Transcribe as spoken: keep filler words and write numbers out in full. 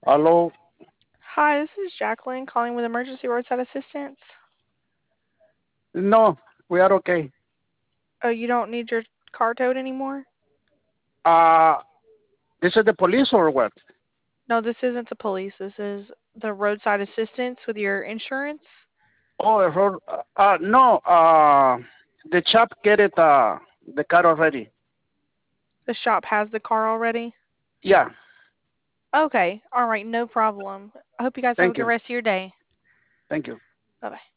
Hello? Hi, this is Jacqueline calling with emergency roadside assistance. No, we are okay. Oh, you don't need your car towed anymore? Uh, this is the police or what? No, this isn't the police. This is the roadside assistance with your insurance. Oh, error. Uh, uh, no, uh, the chap get it, uh, the car already. The shop has the car already. Yeah, Okay, all right, no problem. I hope you guys have a thank good you. rest of your day. Thank you. Bye bye.